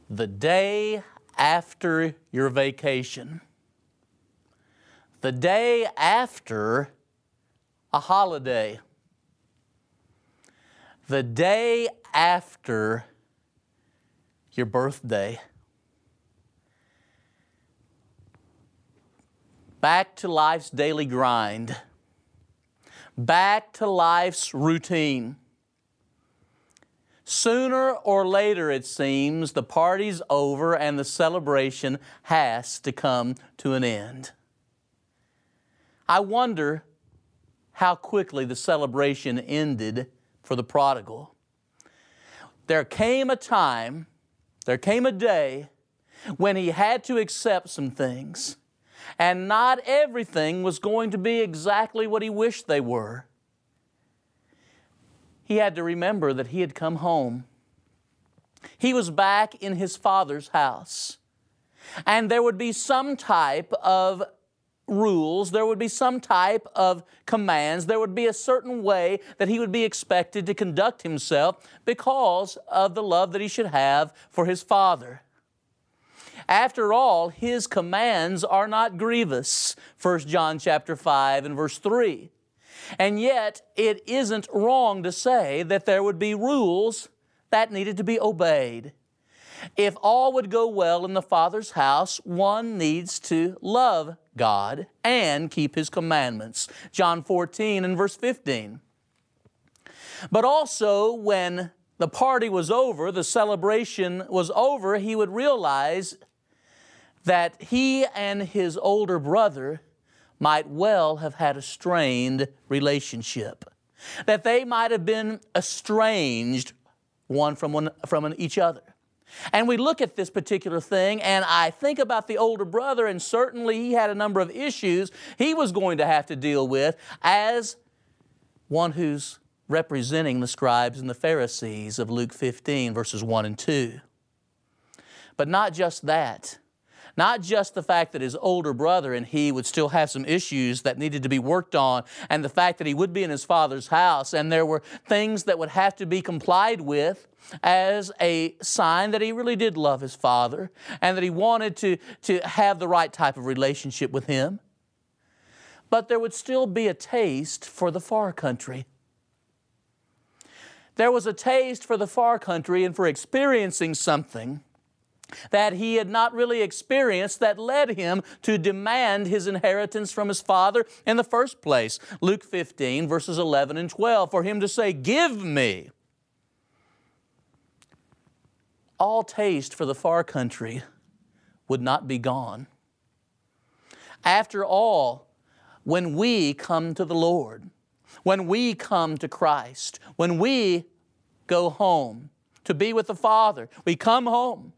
The day after your vacation. The day after a holiday. The day after your birthday. Back to life's daily grind. Back to life's routine. Sooner or later, it seems, the party's over and the celebration has to come to an end. I wonder how quickly the celebration ended for the prodigal. There came a time, there came a day when he had to accept some things, and not everything was going to be exactly what he wished they were. He had to remember that he had come home. He was back in his father's house. And there would be some type of rules, there would be some type of commands, there would be a certain way that he would be expected to conduct himself because of the love that he should have for his father. After all, his commands are not grievous, 1 John chapter 5 and verse 3. And yet, it isn't wrong to say that there would be rules that needed to be obeyed. If all would go well in the Father's house, one needs to love God and keep His commandments. John 14 and verse 15. But also, when the party was over, the celebration was over, he would realize that he and his older brother might well have had a strained relationship. That they might have been estranged one from each other. And we look at this particular thing, and I think about the older brother, and certainly he had a number of issues he was going to have to deal with as one who's representing the scribes and the Pharisees of Luke 15, verses 1 and 2. But not just that. Not just the fact that his older brother and he would still have some issues that needed to be worked on, and the fact that he would be in his father's house, and there were things that would have to be complied with as a sign that he really did love his father and that he wanted to have the right type of relationship with him. But there would still be a taste for the far country. There was a taste for the far country and for experiencing something that he had not really experienced that led him to demand his inheritance from his father in the first place. Luke 15, verses 11 and 12, for him to say, "Give me." All taste for the far country would not be gone. After all, when we come to the Lord, when we come to Christ, when we go home to be with the Father, we come home.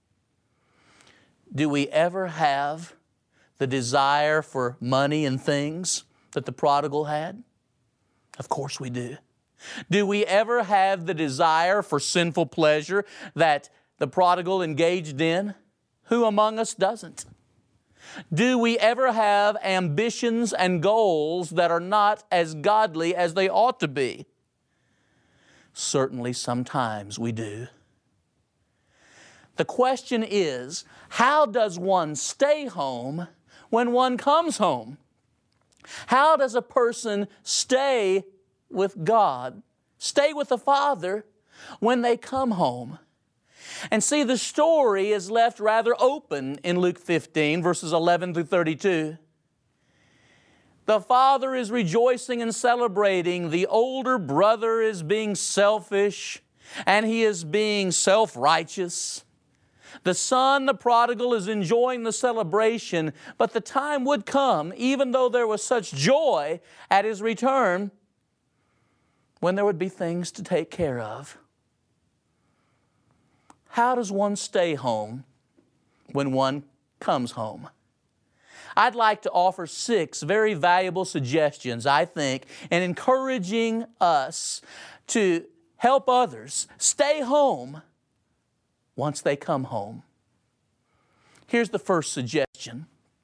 Do we ever have the desire for money and things that the prodigal had? Of course we do. Do we ever have the desire for sinful pleasure that the prodigal engaged in? Who among us doesn't? Do we ever have ambitions and goals that are not as godly as they ought to be? Certainly sometimes we do. The question is, how does one stay home when one comes home? How does a person stay with God, stay with the Father when they come home? And see, the story is left rather open in Luke 15, verses 11 through 32. The father is rejoicing and celebrating. The older brother is being selfish, and he is being self-righteous. The son, the prodigal, is enjoying the celebration, but the time would come, even though there was such joy at his return, when there would be things to take care of. How does one stay home when one comes home? I'd like to offer 6 very valuable suggestions, I think, in encouraging us to help others stay home once they come home. Here's the first suggestion.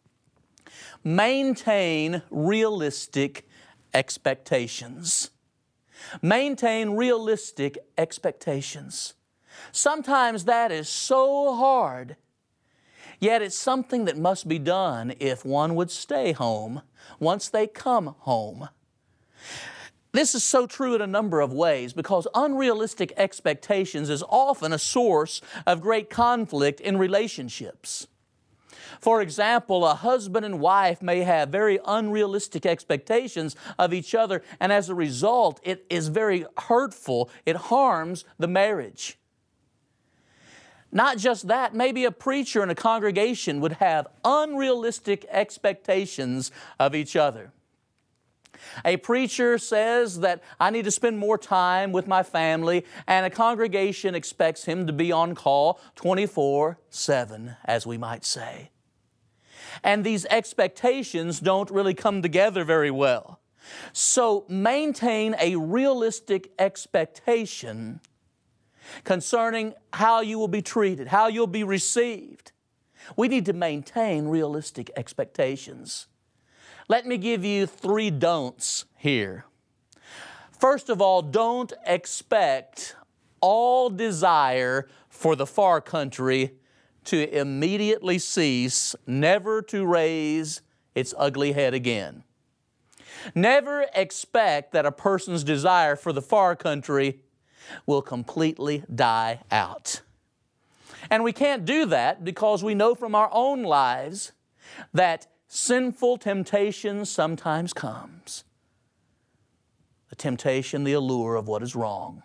Maintain realistic expectations. Maintain realistic expectations. Sometimes that is so hard, yet it's something that must be done if one would stay home once they come home. This is so true in a number of ways because unrealistic expectations is often a source of great conflict in relationships. For example, a husband and wife may have very unrealistic expectations of each other, and as a result, it is very hurtful. It harms the marriage. Not just that, maybe a preacher in a congregation would have unrealistic expectations of each other. A preacher says that I need to spend more time with my family, and a congregation expects him to be on call 24/7, as we might say. And these expectations don't really come together very well. So maintain a realistic expectation concerning how you will be treated, how you'll be received. We need to maintain realistic expectations. Let me give you 3 don'ts here. First of all, don't expect all desire for the far country to immediately cease, never to raise its ugly head again. Never expect that a person's desire for the far country will completely die out. And we can't do that because we know from our own lives that sinful temptation sometimes comes. The temptation, the allure of what is wrong.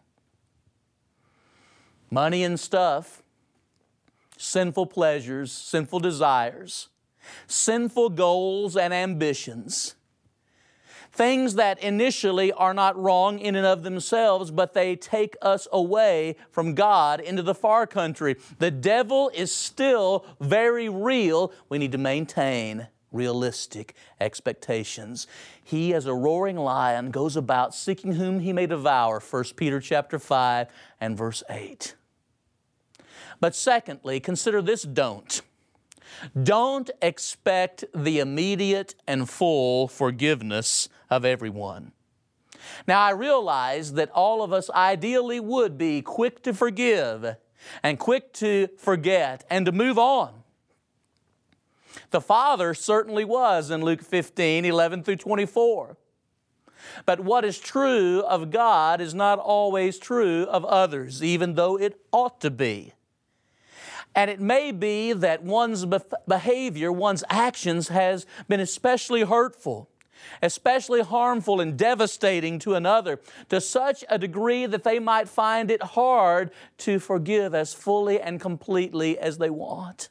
Money and stuff, sinful pleasures, sinful desires, sinful goals and ambitions. Things that initially are not wrong in and of themselves, but they take us away from God into the far country. The devil is still very real. We need to maintain realistic expectations. He, as a roaring lion, goes about seeking whom he may devour, 1 Peter chapter 5 and verse 8. But secondly, consider this don't. Don't expect the immediate and full forgiveness of everyone. Now, I realize that all of us ideally would be quick to forgive and quick to forget and to move on. The Father certainly was in Luke 15, 11 through 24. But what is true of God is not always true of others, even though it ought to be. And it may be that one's behavior, one's actions has been especially hurtful, especially harmful and devastating to another, to such a degree that they might find it hard to forgive as fully and completely as they want.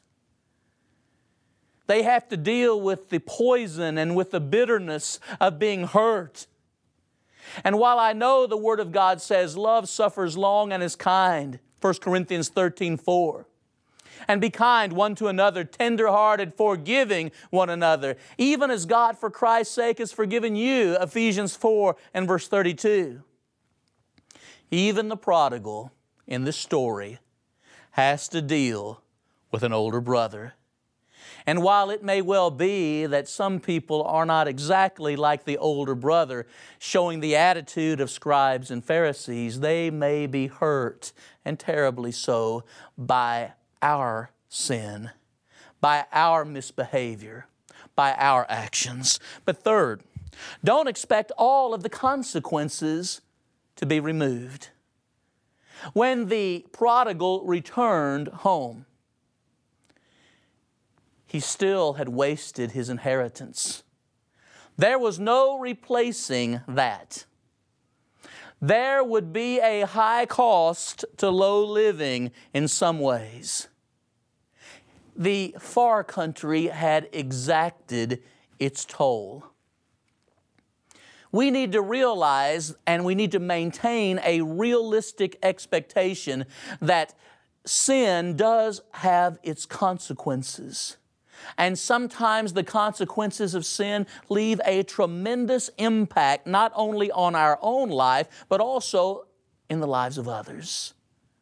They have to deal with the poison and with the bitterness of being hurt. And while I know the Word of God says love suffers long and is kind, 1 Corinthians 13:4, and be kind one to another, tender-hearted, forgiving one another, even as God for Christ's sake has forgiven you, Ephesians 4 and verse 32. Even the prodigal in this story has to deal with an older brother. And while it may well be that some people are not exactly like the older brother, showing the attitude of scribes and Pharisees, they may be hurt, and terribly so, by our sin, by our misbehavior, by our actions. But third, don't expect all of the consequences to be removed. When the prodigal returned home, he still had wasted his inheritance. There was no replacing that. There would be a high cost to low living in some ways. The far country had exacted its toll. We need to realize and we need to maintain a realistic expectation that sin does have its consequences. And sometimes the consequences of sin leave a tremendous impact not only on our own life, but also in the lives of others.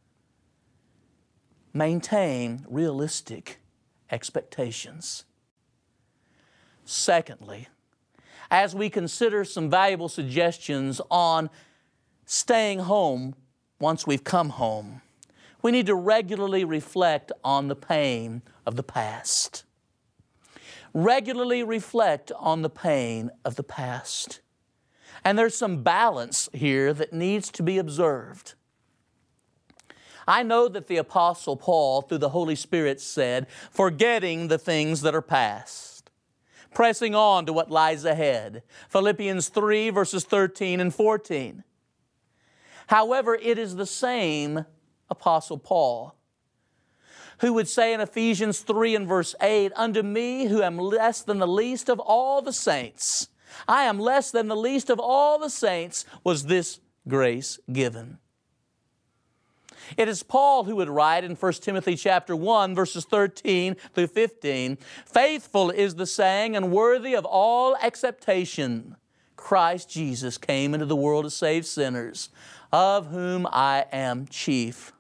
Maintain realistic expectations. Secondly, as we consider some valuable suggestions on staying home once we've come home, We need to regularly reflect on the pain of the past. Regularly reflect on the pain of the past. And there's some balance here that needs to be observed. I know that the Apostle Paul, through the Holy Spirit, said, forgetting the things that are past, pressing on to what lies ahead. Philippians 3, verses 13 and 14. However, it is the same Apostle Paul who would say in Ephesians 3 and verse 8, unto me who am less than the least of all the saints, I am less than the least of all the saints, was this grace given. It is Paul who would write in 1 Timothy chapter 1, verses 13 through 15, faithful is the saying and worthy of all acceptation, Christ Jesus came into the world to save sinners, of whom I am chief.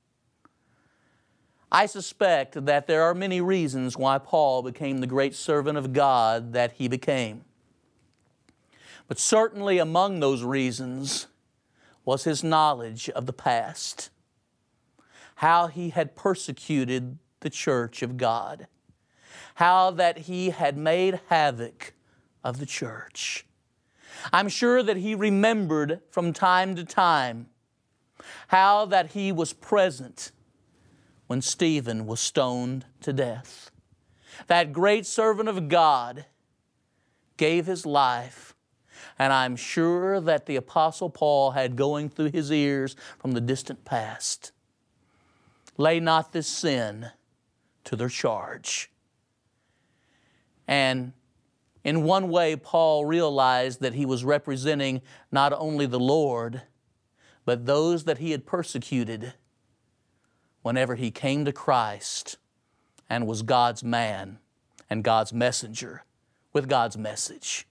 I suspect that there are many reasons why Paul became the great servant of God that he became. But certainly among those reasons was his knowledge of the past, how he had persecuted the church of God, how that he had made havoc of the church. I'm sure that he remembered from time to time how that he was present when Stephen was stoned to death. That great servant of God gave his life, and I'm sure that the Apostle Paul had going through his ears from the distant past, lay not this sin to their charge. And in one way, Paul realized that he was representing not only the Lord, but those that he had persecuted whenever he came to Christ and was God's man and God's messenger with God's message.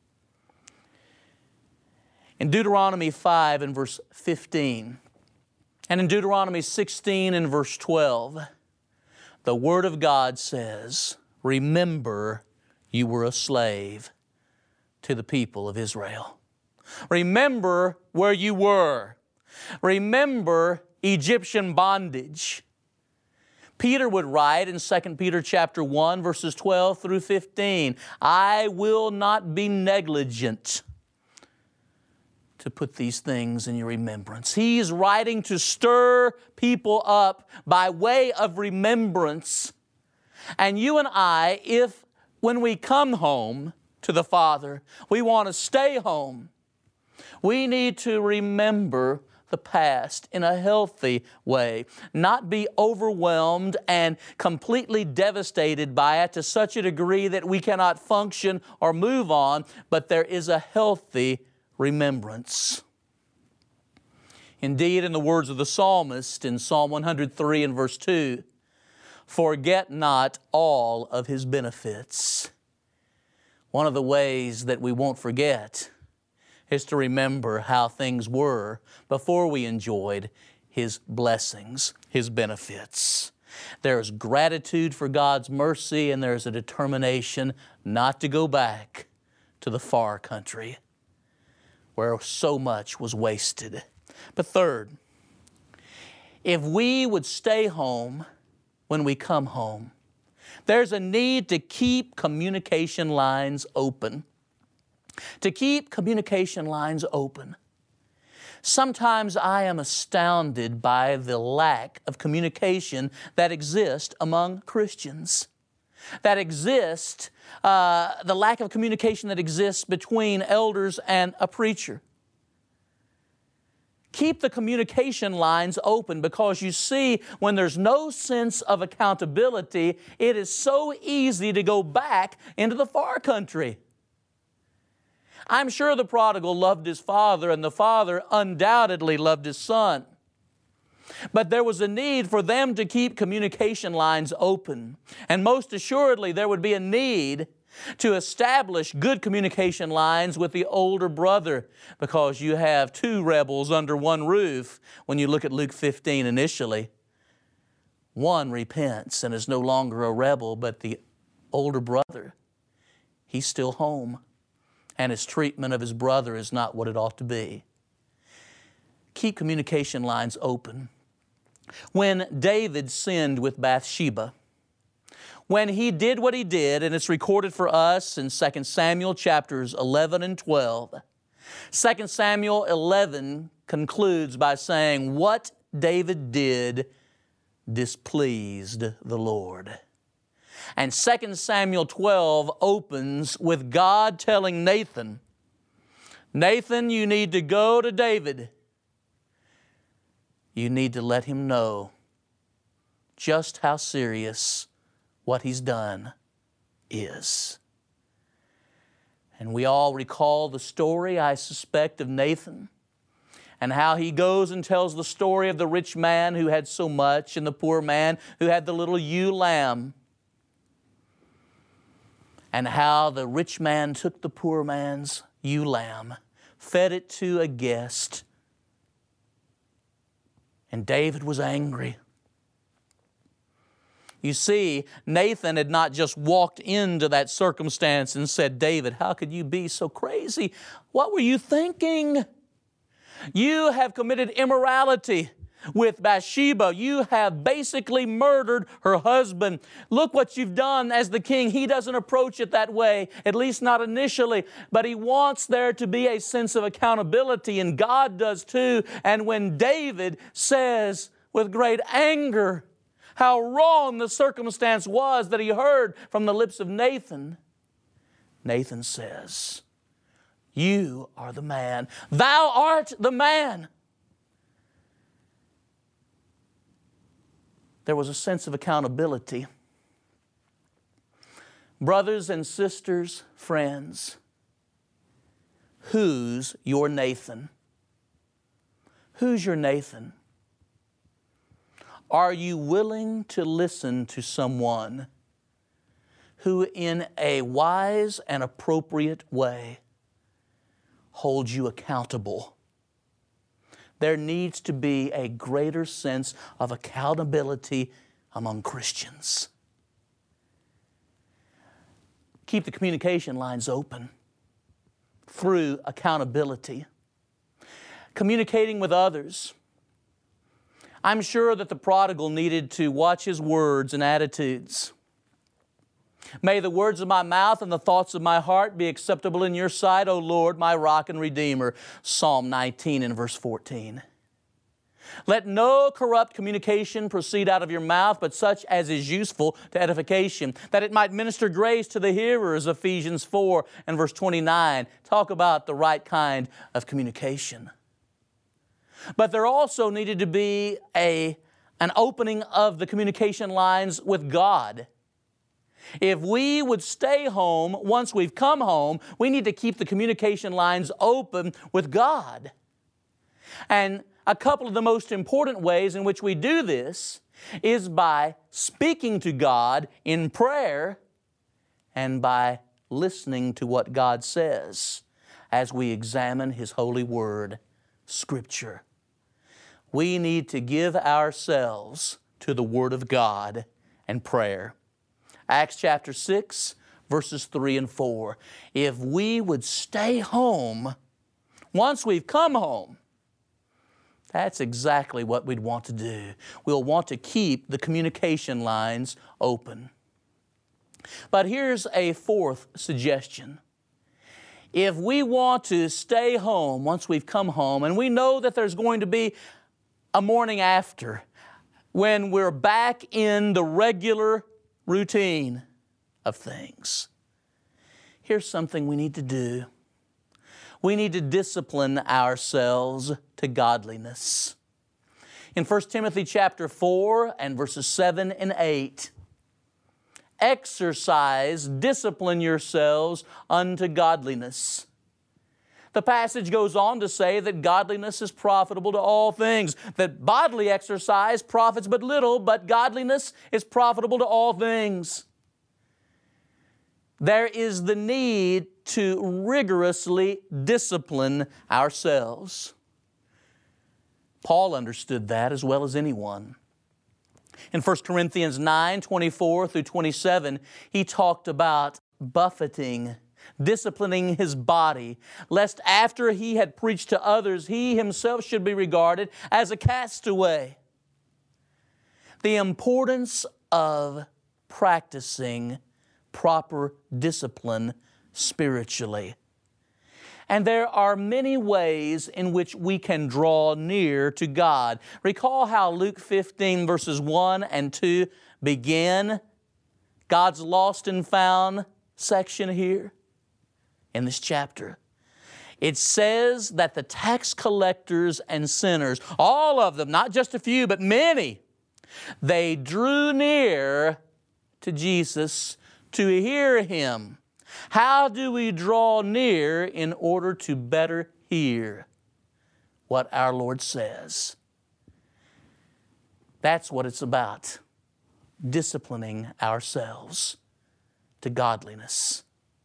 In Deuteronomy 5 and verse 15, and in Deuteronomy 16 and verse 12, the Word of God says, remember you were a slave to the people of Israel. Remember where you were. Remember Egyptian bondage. Peter would write in 2 Peter chapter 1, verses 12 through 15, I will not be negligent to put these things in your remembrance. He's writing to stir people up by way of remembrance. And you and I, if when we come home to the Father, we want to stay home, we need to remember the past in a healthy way, not be overwhelmed and completely devastated by it to such a degree that we cannot function or move on, but there is a healthy remembrance. Indeed, in the words of the psalmist in Psalm 103 and verse 2, forget not all of His benefits. One of the ways that we won't forget is to remember how things were before we enjoyed His blessings, His benefits. There's gratitude for God's mercy, and there's a determination not to go back to the far country where so much was wasted. But third, if we would stay home when we come home, there's a need to keep communication lines open. To keep communication lines open. Sometimes I am astounded by the lack of communication that exists among Christians. The lack of communication that exists between elders and a preacher. Keep the communication lines open, because you see, when there's no sense of accountability, it is so easy to go back into the far country. I'm sure the prodigal loved his father, and the father undoubtedly loved his son. But there was a need for them to keep communication lines open. And most assuredly, there would be a need to establish good communication lines with the older brother, because you have two rebels under one roof when you look at Luke 15 initially. One repents and is no longer a rebel, but the older brother, he's still home, and his treatment of his brother is not what it ought to be. Keep communication lines open. when David sinned with Bathsheba, when he did what he did, and it's recorded for us in 2 Samuel chapters 11 and 12. 2 Samuel 11 concludes by saying, what David did displeased the Lord. And 2 Samuel 12 opens with God telling Nathan, Nathan, you need to go to David. You need to let him know just how serious what he's done is. And we all recall the story, I suspect, of Nathan and how he goes and tells the story of the rich man who had so much and the poor man who had the little ewe lamb. And how the rich man took the poor man's ewe lamb, fed it to a guest, and David was angry. You see, Nathan had not just walked into that circumstance and said, David, how could you be so crazy? What were you thinking? You have committed immorality with Bathsheba. You have basically murdered her husband. Look what you've done as the king. He doesn't approach it that way, at least not initially, but he wants there to be a sense of accountability, and God does too. And when David says with great anger how wrong the circumstance was that he heard from the lips of Nathan, Nathan says, you are the man. Thou art the man. There was a sense of accountability. Brothers and sisters, friends, who's your Nathan? Who's your Nathan? Are you willing to listen to someone who in a wise and appropriate way holds you accountable? There needs to be a greater sense of accountability among Christians. Keep the communication lines open through accountability. Communicating with others. I'm sure that the prodigal needed to watch his words and attitudes. May the words of my mouth and the thoughts of my heart be acceptable in your sight, O Lord, my rock and redeemer. Psalm 19 and verse 14. Let no corrupt communication proceed out of your mouth, but such as is useful to edification, that it might minister grace to the hearers. Ephesians 4 and verse 29. Talk about the right kind of communication. But there also needed to be an opening of the communication lines with God. If we would stay home once we've come home, we need to keep the communication lines open with God. And a couple of the most important ways in which we do this is by speaking to God in prayer and by listening to what God says as we examine His holy word, Scripture. We need to give ourselves to the Word of God and prayer. Acts chapter 6, verses 3 and 4. If we would stay home, once we've come home, that's exactly what we'd want to do. We'll want to keep the communication lines open. But here's a fourth suggestion. If we want to stay home once we've come home, and we know that there's going to be a morning after, when we're back in the regular routine of things, here's something we need to do. We need to discipline ourselves to godliness. In 1 Timothy chapter 4 and verses 7 and 8, exercise, discipline yourselves unto godliness. The passage goes on to say that godliness is profitable to all things, that bodily exercise profits but little, but godliness is profitable to all things. There is the need to rigorously discipline ourselves. Paul understood that as well as anyone. In 1 Corinthians 9, 24 through 27, he talked about buffeting, disciplining his body, lest after he had preached to others, he himself should be regarded as a castaway. the importance of practicing proper discipline spiritually. And there are many ways in which we can draw near to God. Recall how Luke 15 verses 1 and 2 begin God's lost and found section here in this chapter. It says that the tax collectors and sinners, all of them, not just a few, but many, they drew near to Jesus to hear Him. How do we draw near in order to better hear what our Lord says? That's what it's about, disciplining ourselves to godliness.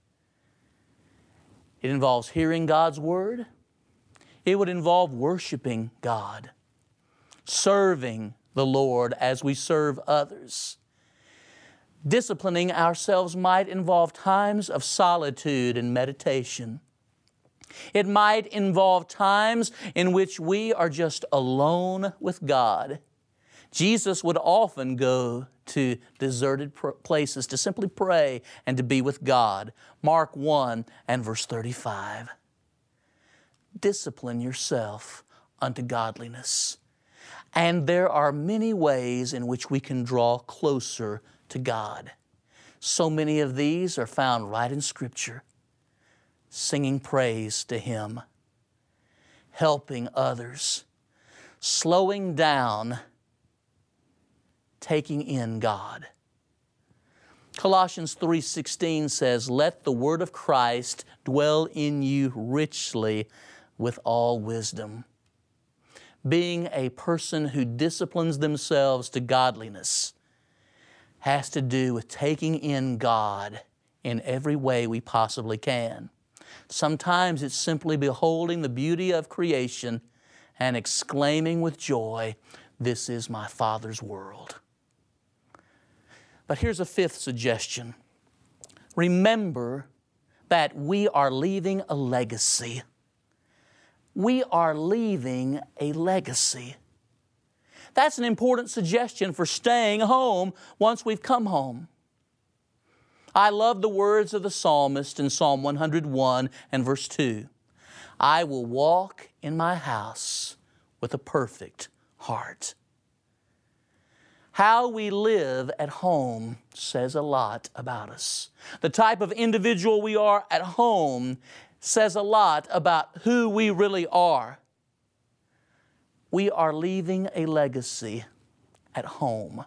It involves hearing God's Word. It would involve worshiping God, serving the Lord as we serve others. Disciplining ourselves might involve times of solitude and meditation. It might involve times in which we are just alone with God. Jesus would often go to deserted places to simply pray and to be with God. Mark 1 and verse 35. Discipline yourself unto godliness. And there are many ways in which we can draw closer to God. So many of these are found right in Scripture. Singing praise to Him, helping others, slowing down, taking in God. Colossians 3:16 says, "Let the word of Christ dwell in you richly with all wisdom." Being a person who disciplines themselves to godliness has to do with taking in God in every way we possibly can. Sometimes it's simply beholding the beauty of creation and exclaiming with joy, "This is my Father's world." But here's a fifth suggestion. Remember that we are leaving a legacy. We are leaving a legacy. That's an important suggestion for staying home once we've come home. I love the words of the psalmist in Psalm 101 and verse 2. "I will walk in my house with a perfect heart." How we live at home says a lot about us. The type of individual we are at home says a lot about who we really are. We are leaving a legacy at home.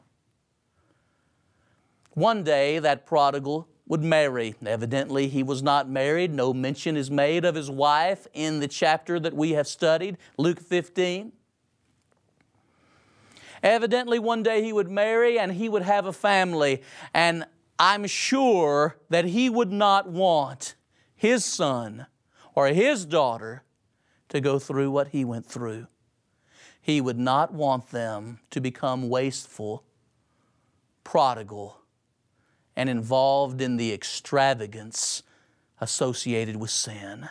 One day that prodigal would marry. Evidently he was not married. No mention is made of his wife in the chapter that we have studied, Luke 15. Evidently one day he would marry and he would have a family, and I'm sure that he would not want his son or his daughter to go through what he went through. He would not want them to become wasteful, prodigal, and involved in the extravagance associated with sin.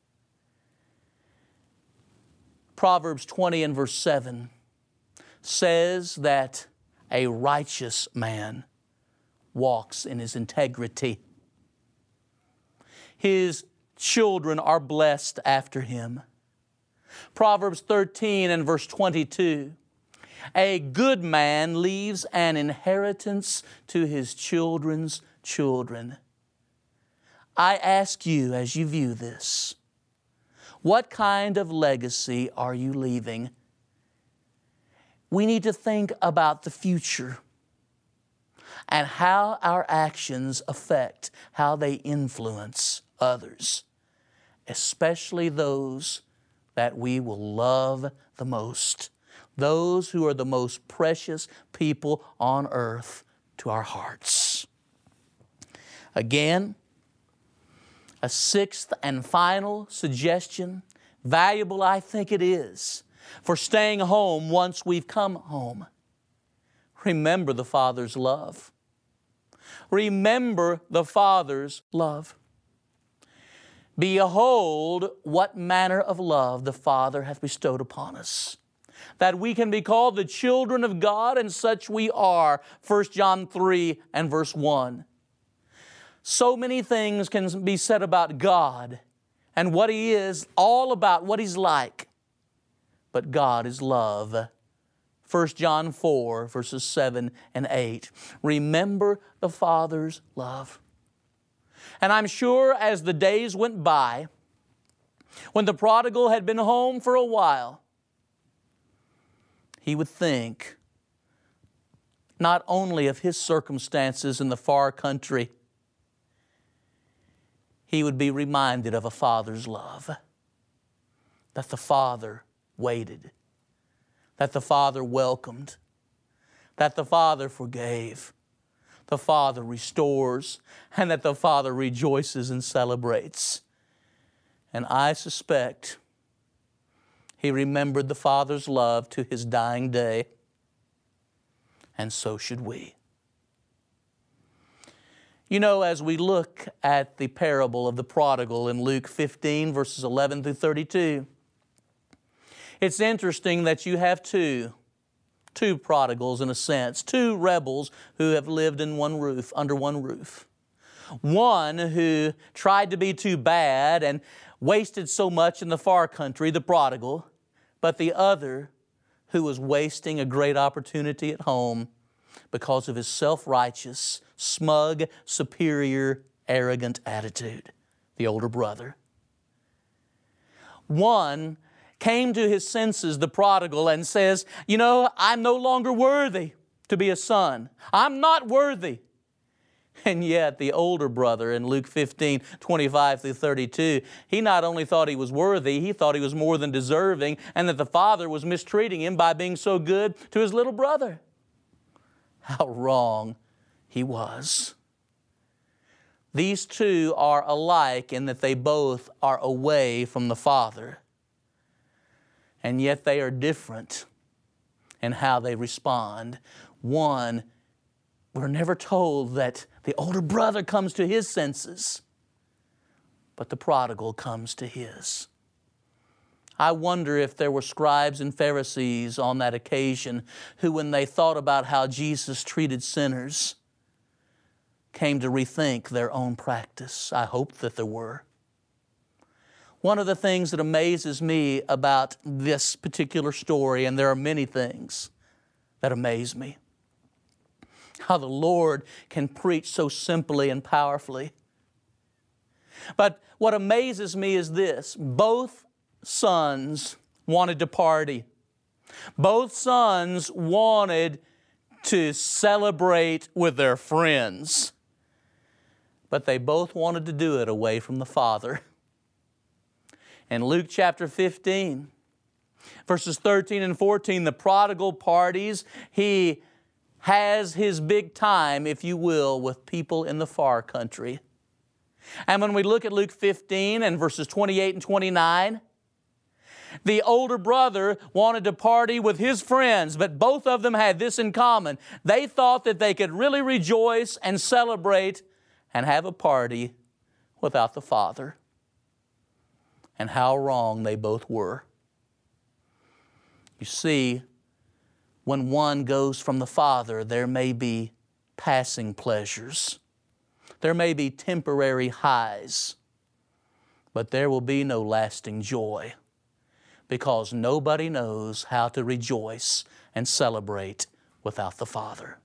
Proverbs 20 and verse 7 says that a righteous man walks in his integrity. His children are blessed after him. Proverbs 13 and verse 22, "A good man leaves an inheritance to his children's children." I ask you as you view this, what kind of legacy are you leaving? We need to think about the future and how our actions affect, how they influence others, especially those that we will love the most, those who are the most precious people on earth to our hearts. Again, a sixth and final suggestion, valuable I think it is, for staying home once we've come home. Remember the Father's love. Remember the Father's love. Behold, what manner of love the Father hath bestowed upon us, that we can be called the children of God, and such we are. 1 John 3 and verse 1. So many things can be said about God and what He is, all about what He's like. But God is love. 1 John 4 verses 7 and 8. Remember the Father's love. And I'm sure as the days went by, when the prodigal had been home for a while, he would think not only of his circumstances in the far country, he would be reminded of a father's love. That the Father waited, that the Father welcomed, that the Father forgave, the Father restores, and that the Father rejoices and celebrates. And I suspect he remembered the Father's love to his dying day, and so should we. You know, as we look at the parable of the prodigal in Luke 15, verses 11 through 32, it's interesting that you have two prodigals in a sense, two rebels who have lived in one roof, under one roof. One who tried to be too bad and wasted so much in the far country, the prodigal, but the other who was wasting a great opportunity at home because of his self-righteous, smug, superior, arrogant attitude, the older brother. One came to his senses, the prodigal, and says, you know, I'm no longer worthy to be a son. I'm not worthy. And yet the older brother in Luke 15, 25 through 32, he not only thought he was worthy, he thought he was more than deserving, and that the father was mistreating him by being so good to his little brother. How wrong he was. These two are alike in that they both are away from the Father. And yet they are different in how they respond. One, we're never told that the older brother comes to his senses, but the prodigal comes to his. I wonder if there were scribes and Pharisees on that occasion who, when they thought about how Jesus treated sinners, came to rethink their own practice. I hope that there were. One of the things that amazes me about this particular story, and there are many things that amaze me, how the Lord can preach so simply and powerfully. But what amazes me is this: both sons wanted to party. Both sons wanted to celebrate with their friends. But they both wanted to do it away from the Father. In Luke chapter 15, verses 13 and 14, the prodigal parties. He has his big time, if you will, with people in the far country. And when we look at Luke 15 and verses 28 and 29, the older brother wanted to party with his friends, but both of them had this in common. They thought that they could really rejoice and celebrate and have a party without the Father. And how wrong they both were. You see, when one goes from the Father, there may be passing pleasures. There may be temporary highs, but there will be no lasting joy, because nobody knows how to rejoice and celebrate without the Father.